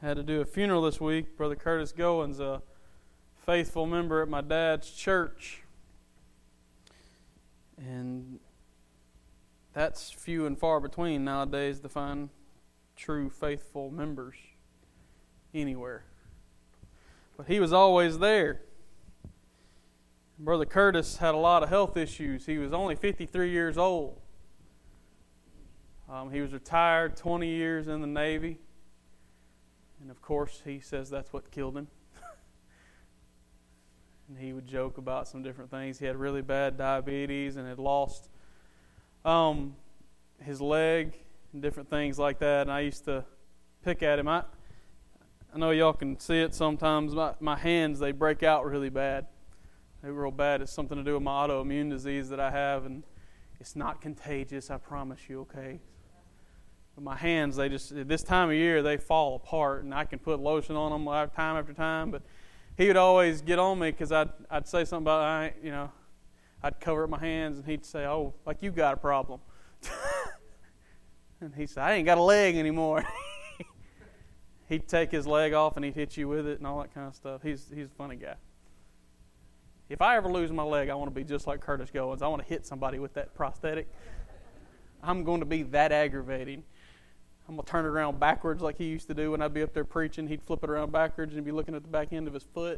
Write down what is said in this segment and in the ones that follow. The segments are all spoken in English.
Had to do a funeral this week. Brother Curtis Goins, a faithful member at my dad's church. And that's few and far between nowadays to find true faithful members anywhere. But he was always there. Brother Curtis had a lot of health issues. He was only 53 years old. He was retired 20 years in the Navy. And of course, he says that's what killed him. And he would joke about some different things. He had really bad diabetes and had lost his leg and different things like that. And I used to pick at him. I know y'all can see it sometimes. My hands, they break out really bad. They're real bad. It's something to do with my autoimmune disease that I have. And it's not contagious, I promise you, okay? But my hands, they just, this time of year, they fall apart. And I can put lotion on them time after time. But he would always get on me because I'd say something about, I'd cover up my hands. And he'd say, oh, like you got a problem. And he said, I ain't got a leg anymore. He'd take his leg off and he'd hit you with it and all that kind of stuff. He's a funny guy. If I ever lose my leg, I want to be just like Curtis Goins. I want to hit somebody with that prosthetic. I'm going to be that aggravating. I'm going to turn it around backwards like he used to do when I'd be up there preaching. He'd flip it around backwards and he'd be looking at the back end of his foot.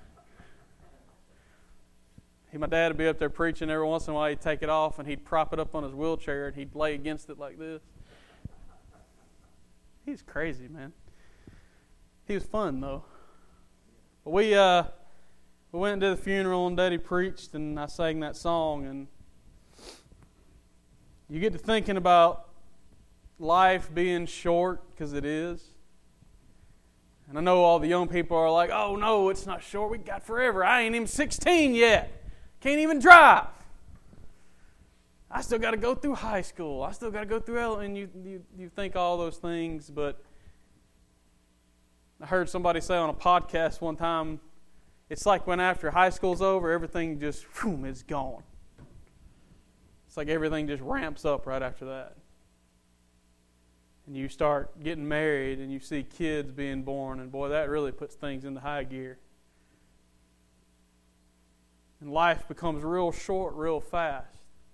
My dad would be up there preaching. Every once in a while he'd take it off and he'd prop it up on his wheelchair and he'd lay against it like this. He's crazy, man. He was fun, though. But we went and did the funeral and Daddy preached and I sang that song. And you get to thinking about life being short, because it is. And I know all the young people are like, oh no, it's not short. We got forever. I ain't even 16 yet. Can't even drive. I still got to go through high school. I still got to go through and you think all those things, but I heard somebody say on a podcast one time, it's like when after high school's over, everything just, is gone. It's like everything just ramps up right after that. And you start getting married and you see kids being born, and boy, that really puts things into high gear. And life becomes real short, real fast.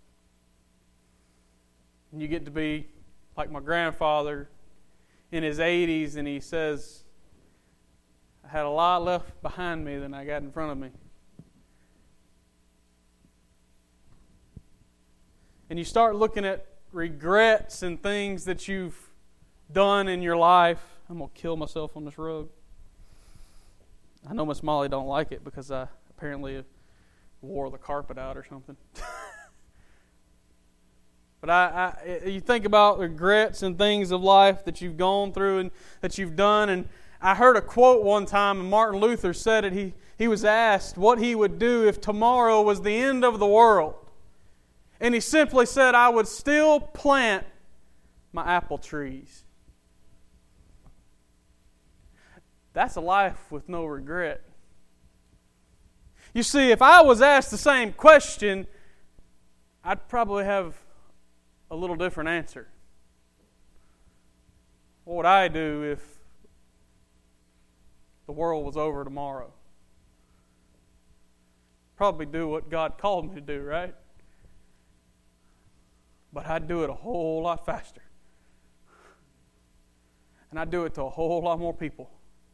And you get to be like my grandfather in his 80s, and he says, I had a lot left behind me than I got in front of me. And you start looking at regrets and things that you've done in your life. I'm going to kill myself on this rug. I know Miss Molly don't like it because I apparently wore the carpet out or something. But you think about regrets and things of life that you've gone through and that you've done. And I heard a quote one time, and Martin Luther said it. He was asked what he would do if tomorrow was the end of the world. And he simply said, I would still plant my apple trees. That's a life with no regret. You see, if I was asked the same question, I'd probably have a little different answer. What would I do if the world was over tomorrow? Probably do what God called me to do, right? But I'd do it a whole lot faster. And I'd do it to a whole lot more people.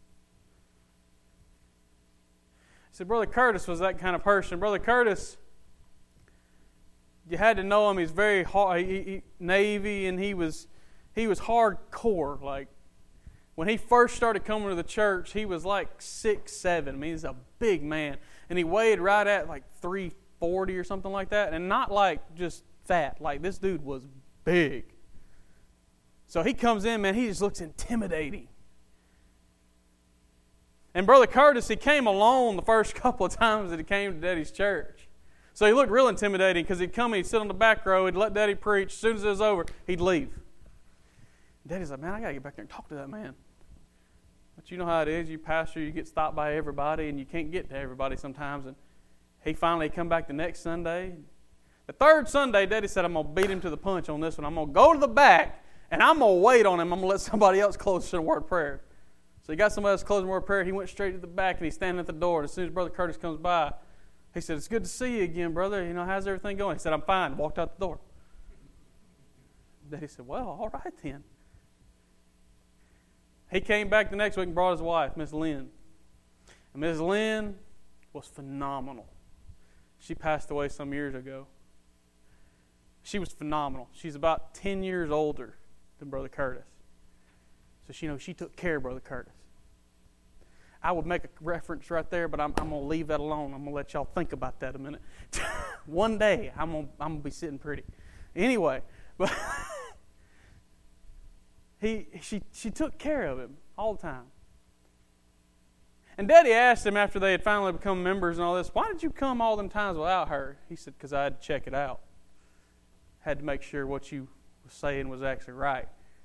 So Brother Curtis was that kind of person. Brother Curtis, you had to know him. He's very hard, Navy, and he was hardcore. Like when he first started coming to the church, he was like 6'7". I mean, he's a big man, and he weighed right at like 340 or something like that, and not like just fat. Like this dude was big. So he comes in, man. He just looks intimidating. And Brother Curtis, he came alone the first couple of times that he came to Daddy's church. So he looked real intimidating because he'd come, he'd sit on the back row, he'd let Daddy preach. As soon as it was over, he'd leave. Daddy's like, man, I got to get back there and talk to that man. But you know how it is. You pastor, you get stopped by everybody, and you can't get to everybody sometimes. And he finally come back the next Sunday. The third Sunday, Daddy said, I'm going to beat him to the punch on this one. I'm going to go to the back, and I'm going to wait on him. I'm going to let somebody else close to the word of prayer. So he got somebody else closing word of prayer. He went straight to the back and he's standing at the door. And as soon as Brother Curtis comes by, he said, "It's good to see you again, brother. How's everything going?" He said, "I'm fine." Walked out the door. Daddy said, "Well, all right then." He came back the next week and brought his wife, Miss Lynn. And Miss Lynn was phenomenal. She passed away some years ago. She was phenomenal. She's about 10 years older than Brother Curtis. So she took care of Brother Curtis. I would make a reference right there, but I'm going to leave that alone. I'm going to let y'all think about that a minute. One day, I'm going to be sitting pretty. Anyway, but she took care of him all the time. And Daddy asked him after they had finally become members and all this, "Why did you come all them times without her?" He said, "Because I had to check it out. Had to make sure what you were saying was actually right."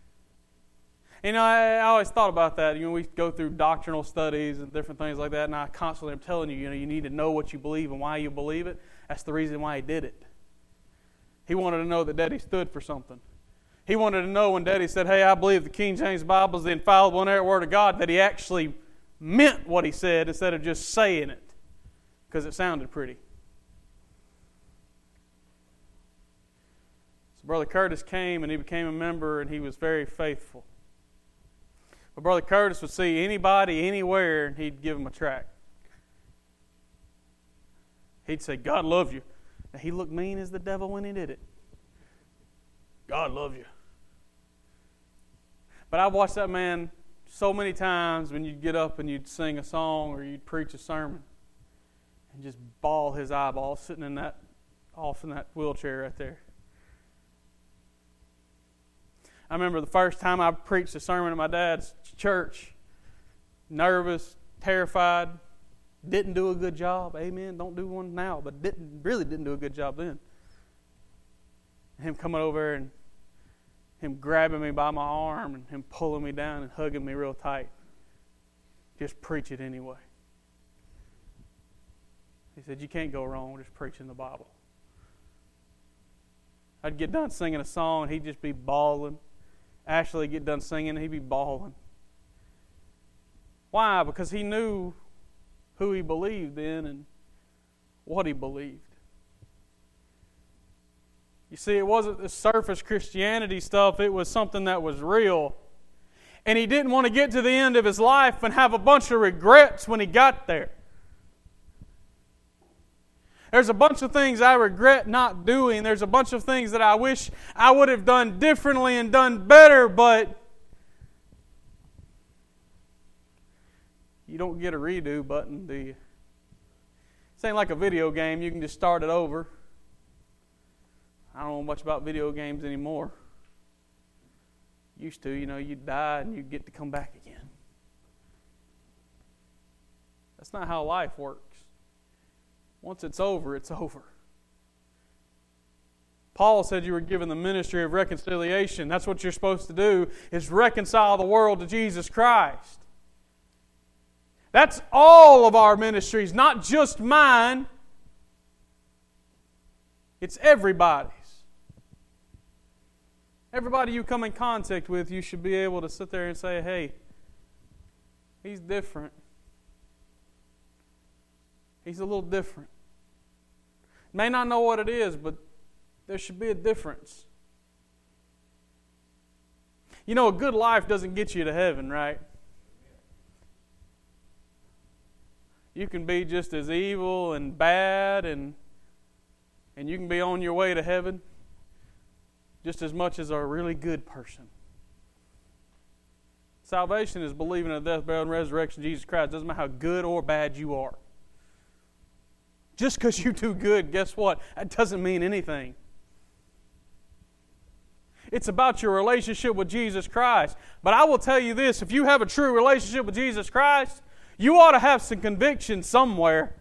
I always thought about that. We go through doctrinal studies and different things like that, and I constantly am telling you, you need to know what you believe and why you believe it. That's the reason why he did it. He wanted to know that Daddy stood for something. He wanted to know when Daddy said, "Hey, I believe the King James Bible is the infallible and inerrant Word of God," that he actually meant what he said instead of just saying it because it sounded pretty. So Brother Curtis came and he became a member and he was very faithful. But Brother Curtis would see anybody, anywhere, and he'd give them a tract. He'd say, "God loves you." Now, he looked mean as the devil when he did it. "God loves you." But I watched that man so many times when you'd get up and you'd sing a song or you'd preach a sermon and just bawl his eyeballs sitting in that wheelchair right there. I remember the first time I preached a sermon at my dad's church, nervous, terrified, didn't do a good job. Amen. Don't do one now, but really didn't do a good job then. Him coming over and him grabbing me by my arm and him pulling me down and hugging me real tight. Just preach it anyway. He said, "You can't go wrong just preaching the Bible." I'd get done singing a song and he'd just be bawling. Ashley would get done singing and he'd be bawling. Why? Because he knew who he believed in and what he believed. You see, it wasn't the surface Christianity stuff. It was something that was real. And he didn't want to get to the end of his life and have a bunch of regrets when he got there. There's a bunch of things I regret not doing. There's a bunch of things that I wish I would have done differently and done better, but you don't get a redo button, do you? This ain't like a video game. You can just start it over. I don't know much about video games anymore. Used to, you die and you get to come back again. That's not how life works. Once it's over, it's over. Paul said you were given the ministry of reconciliation. That's what you're supposed to do, is reconcile the world to Jesus Christ. That's all of our ministries, not just mine. It's everybody's. Everybody you come in contact with, you should be able to sit there and say, "Hey, he's different. He's a little different." May not know what it is, but there should be a difference. A good life doesn't get you to heaven, right? You can be just as evil and bad and you can be on your way to heaven just as much as a really good person. Salvation is believing in the death, burial, and resurrection of Jesus Christ. It doesn't matter how good or bad you are. Just because you do good, guess what? That doesn't mean anything. It's about your relationship with Jesus Christ. But I will tell you this, if you have a true relationship with Jesus Christ, you ought to have some conviction somewhere.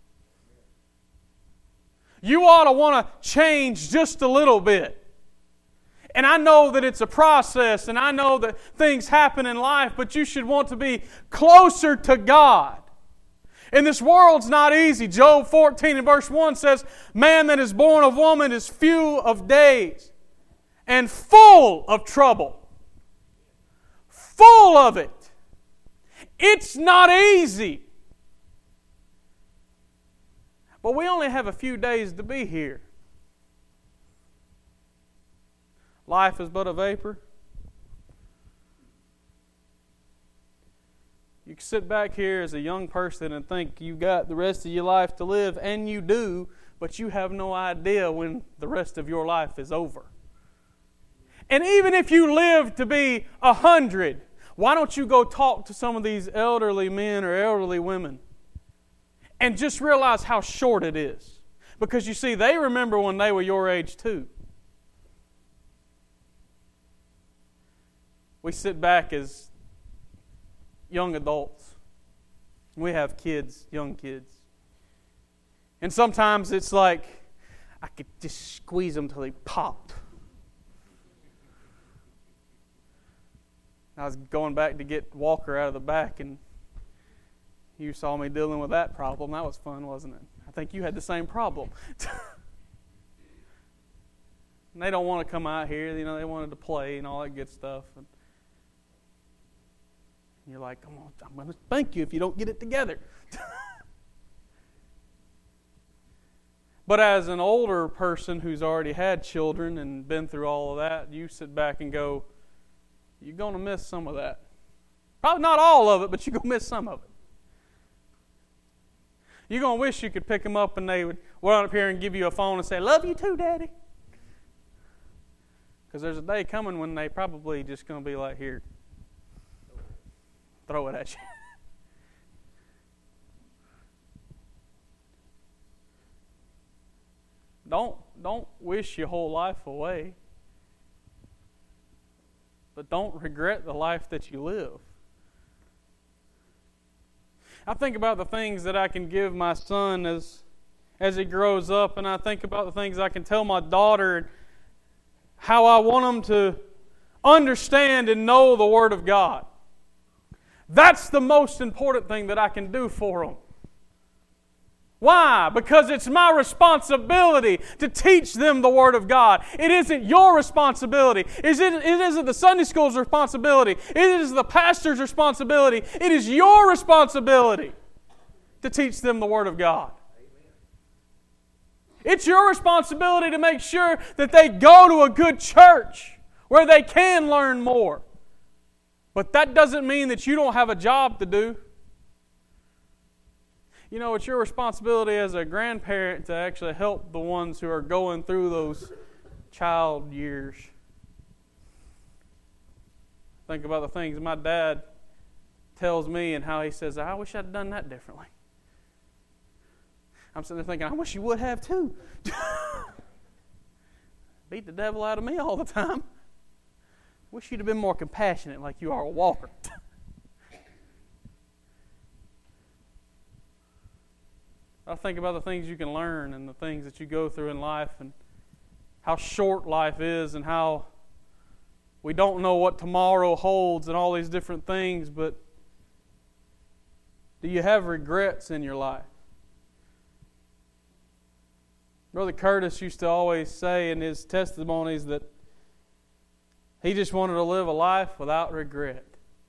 You ought to want to change just a little bit. And I know that it's a process, and I know that things happen in life, but you should want to be closer to God. And this world's not easy. Job 14 and verse 1 says, "Man that is born of woman is few of days and full of trouble." Full of it. It's not easy. But we only have a few days to be here. Life is but a vapor. You can sit back here as a young person and think you got the rest of your life to live, and you do, but you have no idea when the rest of your life is over. And even if you live to be 100, why don't you go talk to some of these elderly men or elderly women and just realize how short it is? Because you see, they remember when they were your age too. We sit back as young adults. We have kids, young kids. And sometimes it's like, I could just squeeze them till they popped. I was going back to get Walker out of the back, and you saw me dealing with that problem. That was fun, wasn't it? I think you had the same problem. And they don't want to come out here. You know, they wanted to play and all that good stuff. And you're like, come on, I'm going to spank you if you don't get it together. But as an older person who's already had children and been through all of that, you sit back and go, you're going to miss some of that. Probably not all of it, but you're going to miss some of it. You're going to wish you could pick them up and they would run up here and give you a phone and say, love you too, Daddy. Because there's a day coming when they probably just going to be like, here, throw it at you. Don't wish your whole life away. But don't regret the life that you live. I think about the things that I can give my son as he grows up, and I think about the things I can tell my daughter, and how I want them to understand and know the Word of God. That's the most important thing that I can do for them. Why? Because it's my responsibility to teach them the Word of God. It isn't your responsibility. It isn't the Sunday school's responsibility. It is the pastor's responsibility. It is your responsibility to teach them the Word of God. It's your responsibility to make sure that they go to a good church where they can learn more. But that doesn't mean that you don't have a job to do. You know, it's your responsibility as a grandparent to actually help the ones who are going through those child years. Think about the things my dad tells me and how he says, I wish I'd done that differently. I'm sitting there thinking, I wish you would have too. Beat the devil out of me all the time. Wish you'd have been more compassionate like you are a Walker. I think about the things you can learn and the things that you go through in life and how short life is and how we don't know what tomorrow holds and all these different things, but do you have regrets in your life? Brother Curtis used to always say in his testimonies that he just wanted to live a life without regret.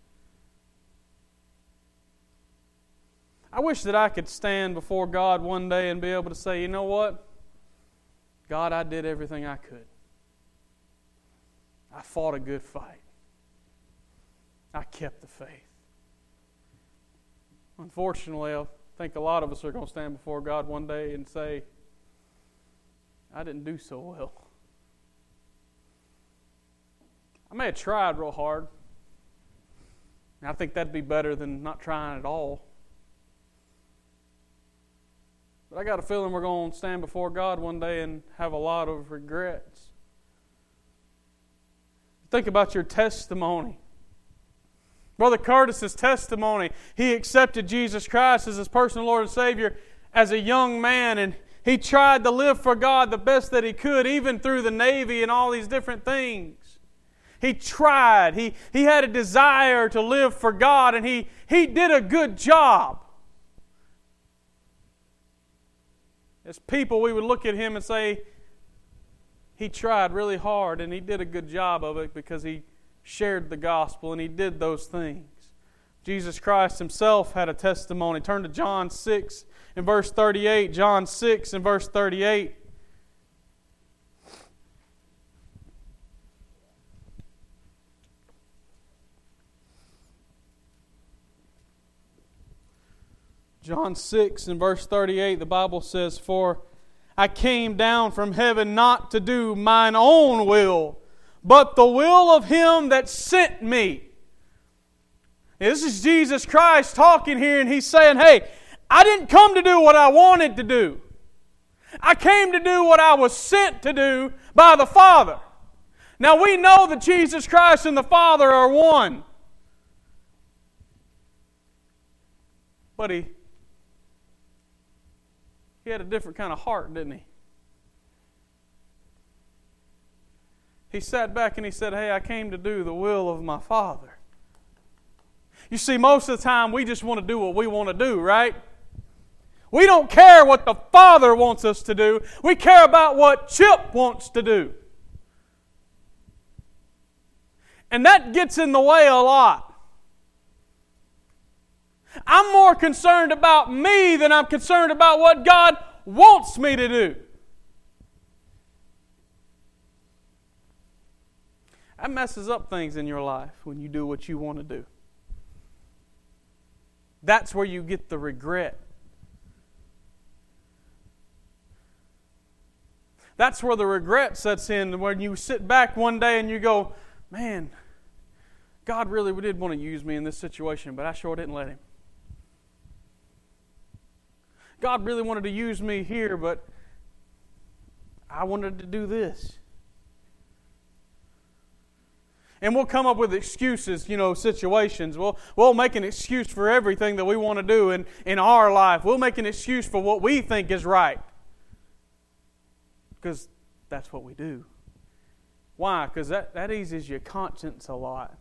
I wish that I could stand before God one day and be able to say, you know what? God, I did everything I could. I fought a good fight. I kept the faith. Unfortunately, I think a lot of us are going to stand before God one day and say, I didn't do so well. I may have tried real hard. And I think that'd be better than not trying at all. But I got a feeling we're going to stand before God one day and have a lot of regrets. Think about your testimony. Brother Curtis's testimony. He accepted Jesus Christ as his personal Lord and Savior as a young man, and he tried to live for God the best that he could, even through the Navy and all these different things. He tried. He had a desire to live for God, and he did a good job. As people, we would look at him and say, he tried really hard and he did a good job of it because he shared the gospel and he did those things. Jesus Christ Himself had a testimony. Turn to John 6 and verse 38. John 6 and verse 38. John 6 and verse 38, the Bible says, "For I came down from heaven not to do mine own will, but the will of Him that sent me." Now, this is Jesus Christ talking here, and He's saying, hey, I didn't come to do what I wanted to do. I came to do what I was sent to do by the Father. Now we know that Jesus Christ and the Father are one. But He had a different kind of heart, didn't He? He sat back and He said, hey, I came to do the will of my Father. You see, most of the time we just want to do what we want to do, right? We don't care what the Father wants us to do. We care about what Chip wants to do. And that gets in the way a lot. I'm more concerned about me than I'm concerned about what God wants me to do. That messes up things in your life when you do what you want to do. That's where you get the regret. That's where the regret sets in, when you sit back one day and you go, man, God really did want to use me in this situation, but I sure didn't let Him. God really wanted to use me here, but I wanted to do this. And we'll come up with excuses, situations. We'll make an excuse for everything that we want to do in our life. We'll make an excuse for what we think is right. Because that's what we do. Why? Because that eases your conscience a lot.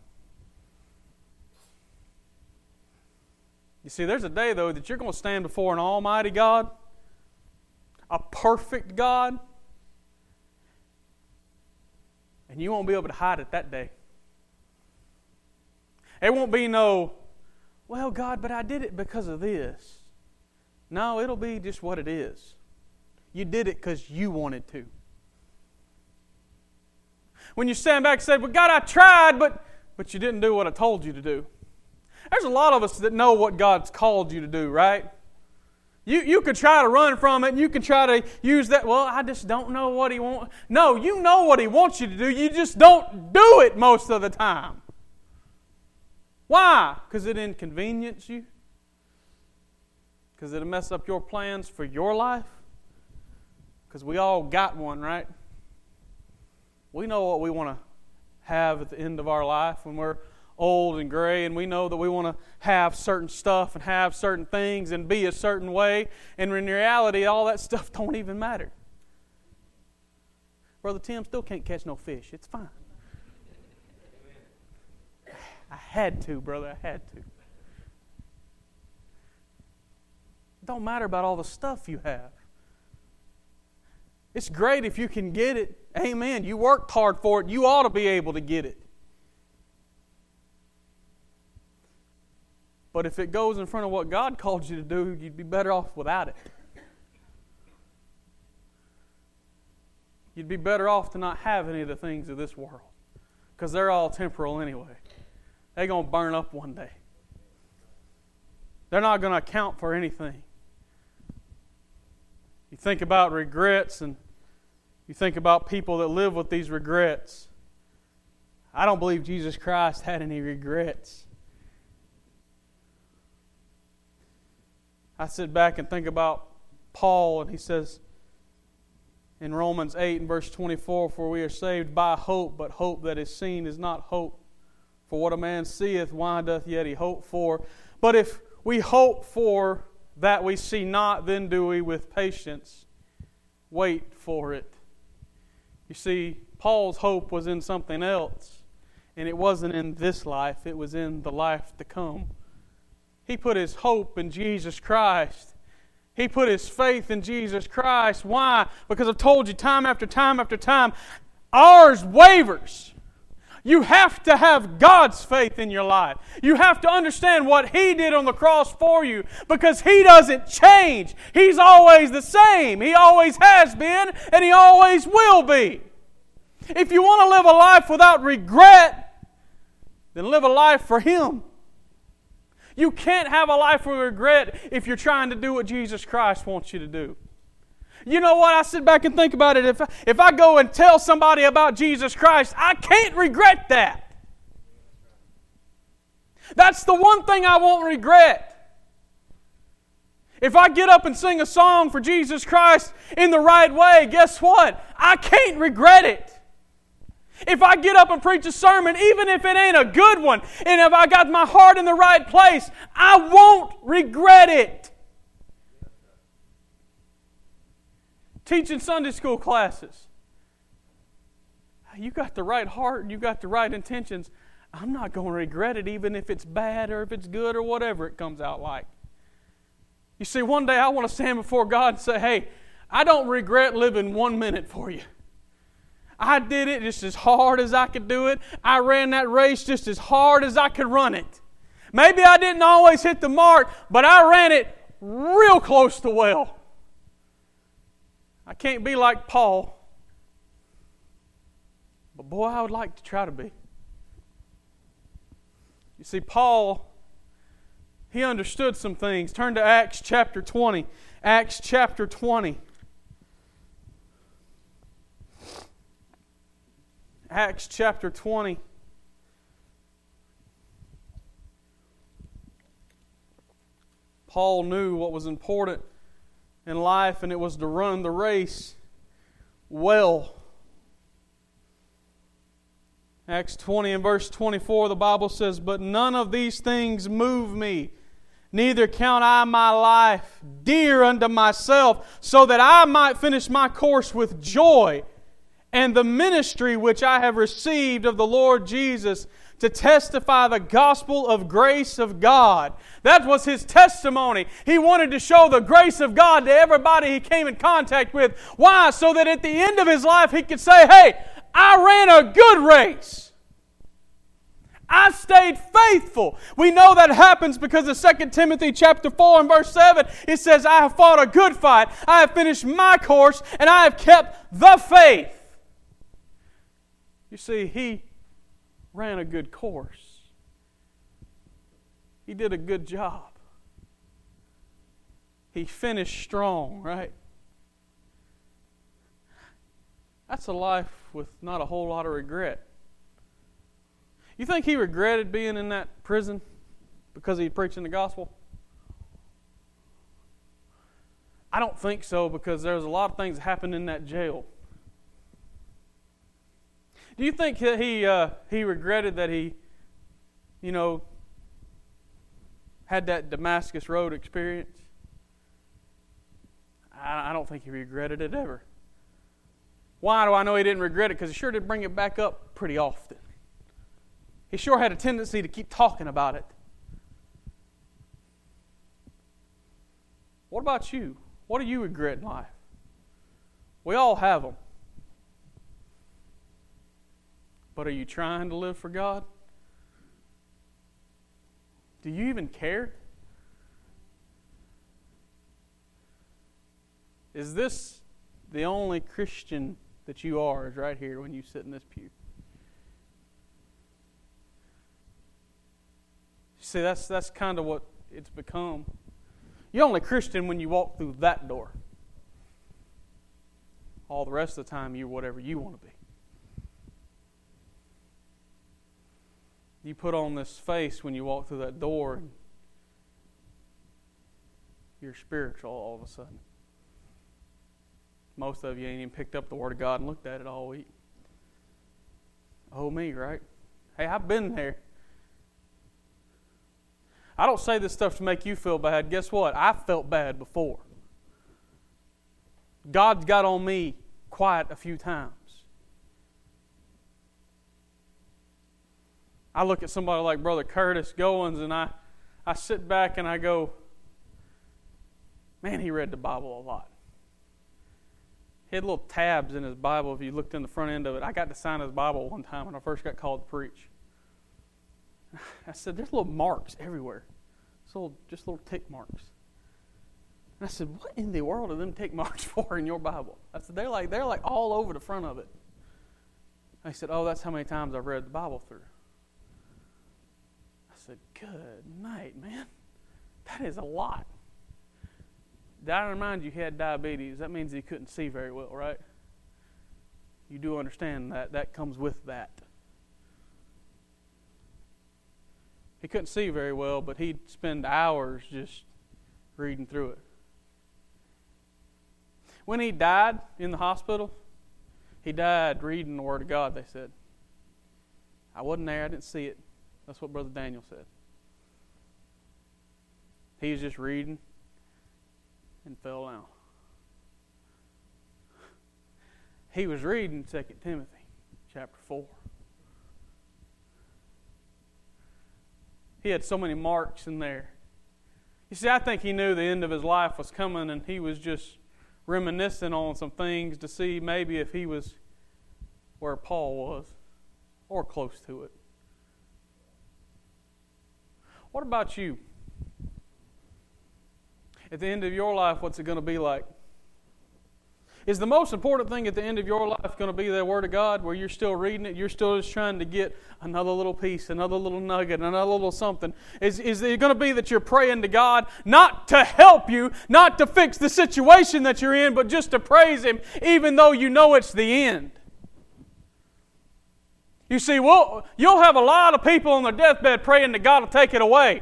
You see, there's a day, though, that you're going to stand before an almighty God, a perfect God, and you won't be able to hide it that day. It won't be no, well, God, but I did it because of this. No, it'll be just what it is. You did it because you wanted to. When you stand back and say, well, God, I tried, but you didn't do what I told you to do. There's a lot of us that know what God's called you to do, right? You could try to run from it, and you can try to use that, well, I just don't know what He wants. No, you know what He wants you to do. You just don't do it most of the time. Why? Because it inconveniences you? Because it'll mess up your plans for your life? Because we all got one, right? We know what we want to have at the end of our life when we're old and gray, and we know that we want to have certain stuff and have certain things and be a certain way, and in reality, all that stuff don't even matter. Brother Tim still can't catch no fish. It's fine. I had to, brother. I had to. It don't matter about all the stuff you have. It's great if you can get it. Amen. You worked hard for it. You ought to be able to get it. But if it goes in front of what God called you to do, you'd be better off without it. You'd be better off to not have any of the things of this world. Because they're all temporal anyway. They're going to burn up one day. They're not going to account for anything. You think about regrets, and you think about people that live with these regrets. I don't believe Jesus Christ had any regrets. I sit back and think about Paul, and he says in Romans 8 and verse 24, "For we are saved by hope, but hope that is seen is not hope. For what a man seeth, why doth yet he hope for? But if we hope for that we see not, then do we with patience wait for it." You see, Paul's hope was in something else. And it wasn't in this life, it was in the life to come. He put his hope in Jesus Christ. He put his faith in Jesus Christ. Why? Because I've told you time after time after time, ours wavers. You have to have God's faith in your life. You have to understand what He did on the cross for you, because He doesn't change. He's always the same. He always has been, and He always will be. If you want to live a life without regret, then live a life for Him. You can't have a life with regret if you're trying to do what Jesus Christ wants you to do. You know what? I sit back and think about it. If I go and tell somebody about Jesus Christ, I can't regret that. That's the one thing I won't regret. If I get up and sing a song for Jesus Christ in the right way, guess what? I can't regret it. If I get up and preach a sermon, even if it ain't a good one, and if I got my heart in the right place, I won't regret it. Teaching Sunday school classes. You got the right heart and you got the right intentions. I'm not going to regret it, even if it's bad or if it's good or whatever it comes out like. You see, one day I want to stand before God and say, hey, I don't regret living 1 minute for you. I did it just as hard as I could do it. I ran that race just as hard as I could run it. Maybe I didn't always hit the mark, but I ran it real close to well. I can't be like Paul, but boy, I would like to try to be. You see, Paul, he understood some things. Turn to Acts chapter 20. Acts chapter 20. Acts chapter 20. Paul knew what was important in life, and it was to run the race well. Acts 20 and verse 24, the Bible says, "But none of these things move me, neither count I my life dear unto myself, so that I might finish my course with joy, and the ministry which I have received of the Lord Jesus, to testify the gospel of grace of God." That was his testimony. He wanted to show the grace of God to everybody he came in contact with. Why? So that at the end of his life he could say, hey, I ran a good race. I stayed faithful. We know that happens because of 2 Timothy chapter 4 and verse 7. It says, I have fought a good fight. I have finished my course, and I have kept the faith. You see, he ran a good course. He did a good job. He finished strong, right? That's a life with not a whole lot of regret. You think he regretted being in that prison because he was preaching the gospel? I don't think so, because there's a lot of things that happened in that jail. Do you think that he regretted that he, had that Damascus Road experience? I don't think he regretted it ever. Why do I know he didn't regret it? Because he sure did bring it back up pretty often. He sure had a tendency to keep talking about it. What about you? What do you regret in life? We all have them. But are you trying to live for God? Do you even care? Is this the only Christian that you are, is right here when you sit in this pew? See, that's kind of what it's become. You're only Christian when you walk through that door. All the rest of the time, you're whatever you want to be. You put on this face when you walk through that door, and you're spiritual all of a sudden. Most of you ain't even picked up the Word of God and looked at it all week. Oh, me, right? Hey, I've been there. I don't say this stuff to make you feel bad. Guess what? I felt bad before. God's got on me quite a few times. I look at somebody like Brother Curtis Goins, and I sit back and I go, man, he read the Bible a lot. He had little tabs in his Bible if you looked in the front end of it. I got to sign his Bible one time when I first got called to preach. I said, there's little marks everywhere. Just little tick marks. And I said, what in the world are them tick marks for in your Bible? I said, they're like all over the front of it. I said, oh, that's how many times I've read the Bible through. I said, good night, man. That is a lot. Did I remind you he had diabetes? That means he couldn't see very well, right? You do understand that. That comes with that. He couldn't see very well, but he'd spend hours just reading through it. When he died in the hospital, he died reading the Word of God, they said. I wasn't there. I didn't see it. That's what Brother Daniel said. He was just reading and fell down. He was reading 2 Timothy chapter 4. He had so many marks in there. You see, I think he knew the end of his life was coming, and he was just reminiscing on some things to see maybe if he was where Paul was or close to it. What about you? At the end of your life, what's it going to be like? Is the most important thing at the end of your life going to be the Word of God, where you're still reading it, you're still just trying to get another little piece, another little nugget, another little something? Is it going to be that you're praying to God not to help you, not to fix the situation that you're in, but just to praise Him, even though you know it's the end? You see, well, you'll have a lot of people on their deathbed praying that God will take it away.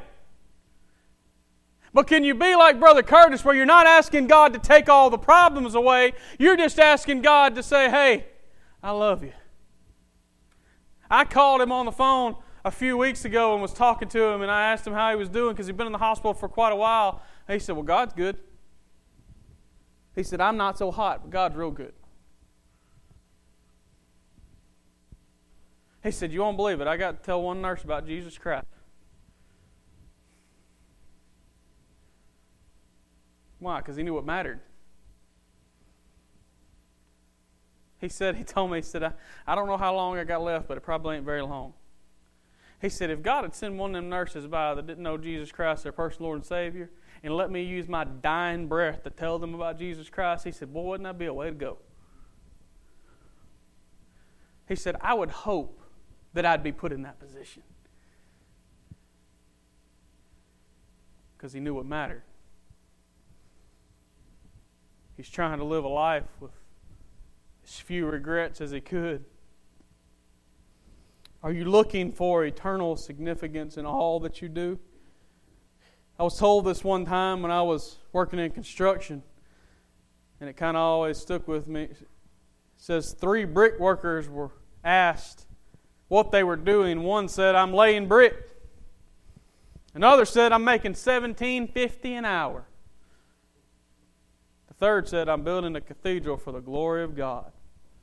But can you be like Brother Curtis, where you're not asking God to take all the problems away, you're just asking God to say, hey, I love you. I called him on the phone a few weeks ago and was talking to him, and I asked him how he was doing because he'd been in the hospital for quite a while. And he said, well, God's good. He said, I'm not so hot, but God's real good. He said, you won't believe it. I got to tell one nurse about Jesus Christ. Why? Because he knew what mattered. He told me, I don't know how long I got left, but it probably ain't very long. He said, if God had sent one of them nurses by that didn't know Jesus Christ, their personal Lord and Savior, and let me use my dying breath to tell them about Jesus Christ, he said, boy, wouldn't that be a way to go? He said, I would hope that I'd be put in that position. Because he knew what mattered. He's trying to live a life with as few regrets as he could. Are you looking for eternal significance in all that you do? I was told this one time when I was working in construction, and it kind of always stuck with me. It says 3 brick workers were asked what they were doing. One said, I'm laying brick. Another said, I'm making $17.50 an hour. The third said, I'm building a cathedral for the glory of God.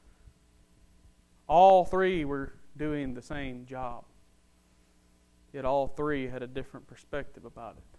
All 3 were doing the same job. Yet all 3 had a different perspective about it.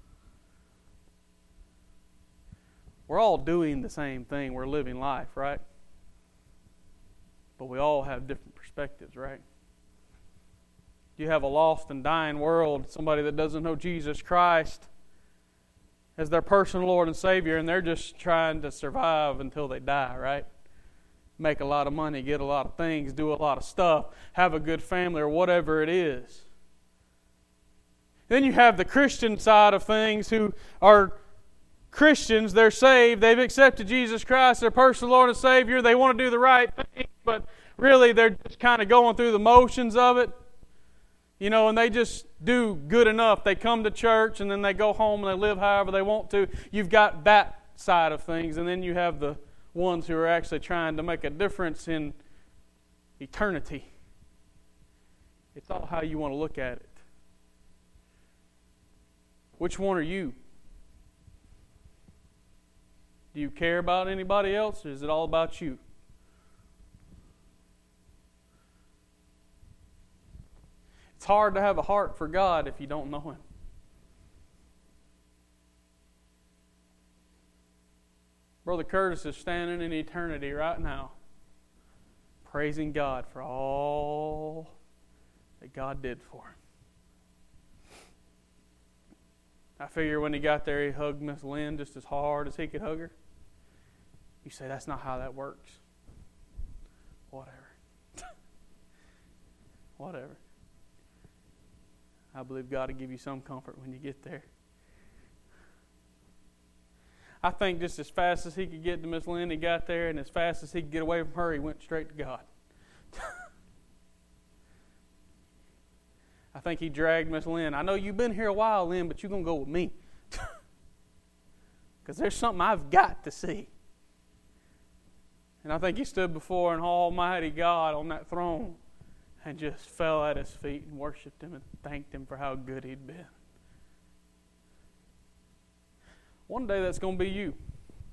We're all doing the same thing. We're living life, right? But we all have different perspectives, right? You have a lost and dying world, somebody that doesn't know Jesus Christ as their personal Lord and Savior, and they're just trying to survive until they die, right? Make a lot of money, get a lot of things, do a lot of stuff, have a good family, or whatever it is. Then you have the Christian side of things who are Christians, they're saved, they've accepted Jesus Christ, their personal Lord and Savior, they want to do the right thing, but really they're just kind of going through the motions of it. You know, and they just do good enough. They come to church and then they go home and they live however they want to. You've got that side of things. And then you have the ones who are actually trying to make a difference in eternity. It's all how you want to look at it. Which one are you? Do you care about anybody else, or is it all about you? It's hard to have a heart for God if you don't know Him. Brother Curtis is standing in eternity right now, praising God for all that God did for him. I figure when he got there, he hugged Miss Lynn just as hard as he could hug her. You say, that's not how that works. Whatever. Whatever. I believe God will give you some comfort when you get there. I think just as fast as he could get to Miss Lynn, he got there, and as fast as he could get away from her, he went straight to God. I think he dragged Miss Lynn. I know you've been here a while, Lynn, but you're going to go with me. Because there's something I've got to see. And I think he stood before an almighty God on that throne and just fell at his feet and worshiped him and thanked him for how good he'd been. One day that's going to be you.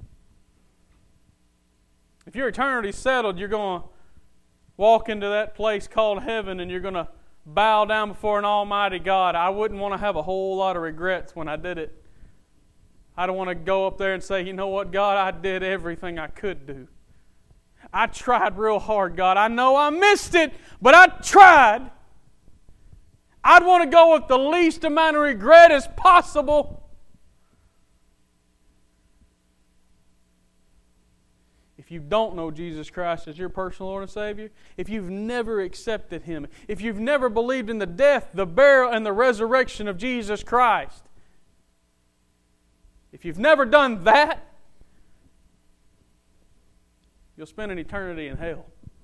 If your eternity's settled, you're going to walk into that place called heaven and you're going to bow down before an almighty God. I wouldn't want to have a whole lot of regrets when I did it. I don't want to go up there and say, you know what, God, I did everything I could do. I tried real hard, God. I know I missed it, but I tried. I'd want to go with the least amount of regret as possible. If you don't know Jesus Christ as your personal Lord and Savior, if you've never accepted Him, if you've never believed in the death, the burial, and the resurrection of Jesus Christ, if you've never done that, you'll spend an eternity in hell.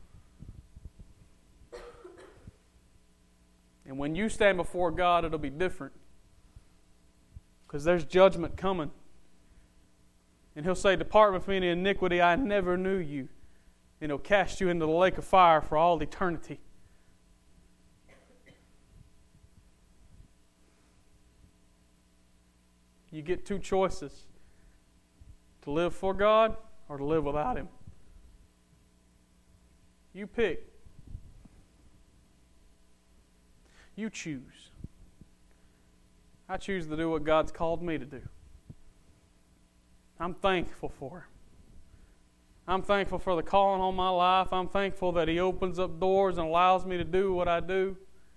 And when you stand before God, it'll be different. Because there's judgment coming. And He'll say, depart with me in iniquity, I never knew you. And He'll cast you into the lake of fire for all eternity. You get two choices. To live for God or to live without Him. You pick. You choose. I choose to do what God's called me to do. I'm thankful for Him. I'm thankful for the calling on my life. I'm thankful that He opens up doors and allows me to do what I do.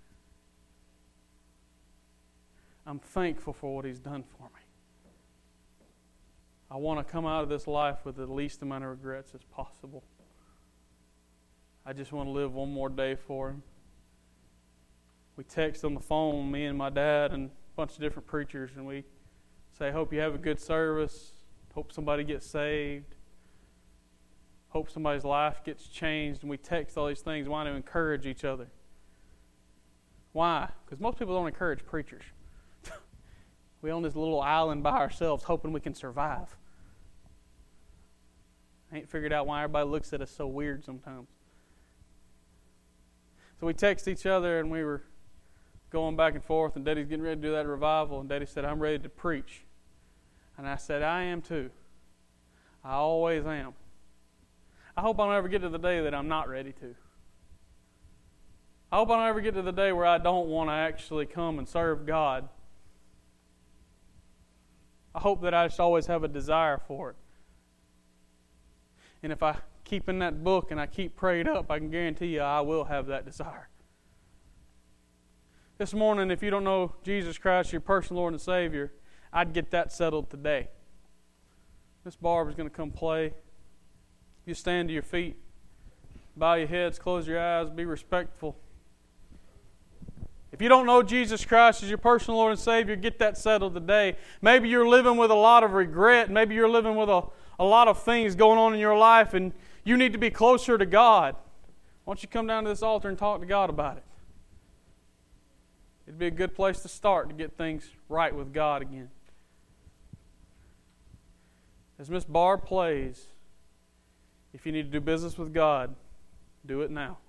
I'm thankful for what He's done for me. I want to come out of this life with the least amount of regrets as possible. I just want to live one more day for Him. We text on the phone, me and my dad and a bunch of different preachers, and we say, hope you have a good service. Hope somebody gets saved. Hope somebody's life gets changed. And we text all these things. Why? To encourage each other. Why? Because most people don't encourage preachers. We own this little island by ourselves hoping we can survive. I ain't figured out why everybody looks at us so weird sometimes. So we text each other and we were going back and forth, and Daddy's getting ready to do that revival, and Daddy said, I'm ready to preach. And I said, I am too. I always am. I hope I don't ever get to the day that I'm not ready to. I hope I don't ever get to the day where I don't want to actually come and serve God. I hope that I just always have a desire for it. And if I keep in that book and I keep prayed up, I can guarantee you I will have that desire. This morning, if you don't know Jesus Christ, your personal Lord and Savior, I'd get that settled today. Miss Barbara's going to come play. You stand to your feet, bow your heads, close your eyes, be respectful. If you don't know Jesus Christ as your personal Lord and Savior, get that settled today. Maybe you're living with a lot of regret. Maybe you're living with a lot of things going on in your life, and you need to be closer to God. Why don't you come down to this altar and talk to God about it? It'd be a good place to start to get things right with God again. As Miss Barb plays, if you need to do business with God, do it now.